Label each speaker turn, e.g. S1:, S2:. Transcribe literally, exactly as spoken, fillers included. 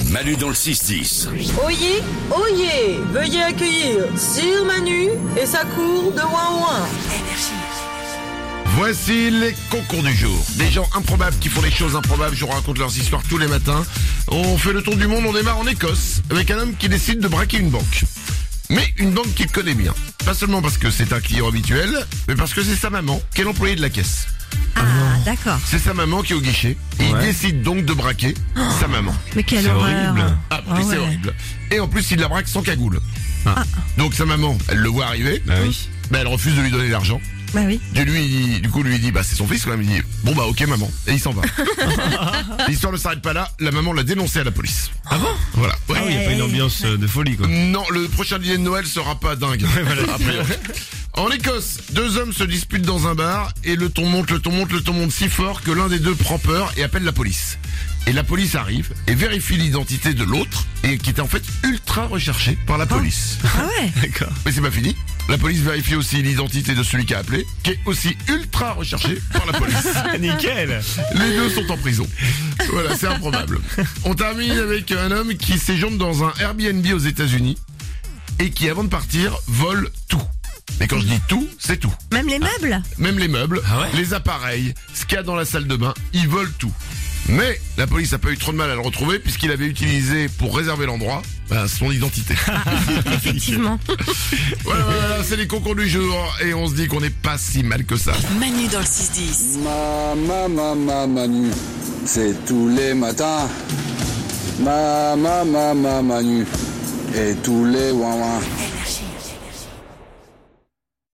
S1: Manu dans le six dix.
S2: Oyez, oyez, veuillez accueillir Sir Manu et sa cour de ouin-ouin.
S3: Voici les concours du jour. Des gens improbables qui font des choses improbables. Je vous raconte leurs histoires tous les matins. On fait le tour du monde, on démarre en Écosse avec un homme qui décide de braquer une banque. Mais une banque qu'il connaît bien. Pas seulement parce que c'est un client habituel, mais parce que c'est sa maman qui est l'employé de la caisse.
S4: Ah, d'accord.
S3: C'est sa maman qui est au guichet. Et il décide donc de braquer sa maman.
S4: Mais quelle
S5: C'est
S4: horreur.
S5: horrible.
S3: Ah,
S4: Ah
S3: oui, c'est
S4: ouais.
S3: horrible. Et en plus, il la braque sans cagoule.
S5: Ah.
S3: Donc sa maman, elle le voit arriver.
S5: Bah oui.
S3: Bah, elle refuse de lui donner l'argent.
S4: Bah oui.
S3: Du, lui, il dit- du coup, lui il dit, bah c'est son fils quand même. Il dit, bon bah ok maman. Et il s'en va. L'histoire ne s'arrête pas là. La maman l'a dénoncé à la police.
S5: Ah bon?
S3: Voilà. Ouais.
S5: Ah oui, il n'y a pas une ambiance euh, de folie, quoi.
S3: Non, le prochain dîner de Noël sera pas dingue. A priori. En Écosse, deux hommes se disputent dans un bar et le ton monte, le ton monte, le ton monte si fort que l'un des deux prend peur et appelle la police. Et la police arrive et vérifie l'identité de l'autre et qui était en fait ultra recherché par la police.
S4: Ah ouais.
S5: D'accord.
S3: Mais c'est pas fini. La police vérifie aussi l'identité de celui qui a appelé, qui est aussi ultra recherché par la police.
S5: Nickel.
S3: Les deux sont en prison. Voilà, c'est improbable. On termine avec un homme qui séjourne dans un Airbnb aux États-Unis et qui, avant de partir, vole tout. Mais quand je dis tout, c'est tout.
S4: Même les meubles.
S3: Même les meubles,
S5: Ah ouais
S3: les appareils, ce qu'il y a dans la salle de bain, ils volent tout. Mais la police n'a pas eu trop de mal à le retrouver puisqu'il avait utilisé pour réserver l'endroit bah, son identité.
S4: Effectivement.
S3: Voilà, voilà, voilà, c'est les concours du jour et on se dit qu'on n'est pas si mal que ça.
S6: Manu dans le six dix.
S7: Ma, ma, ma, ma, Manu, c'est tous les matins. Ma, ma, ma, ma, Manu, et tous les ouin ouin.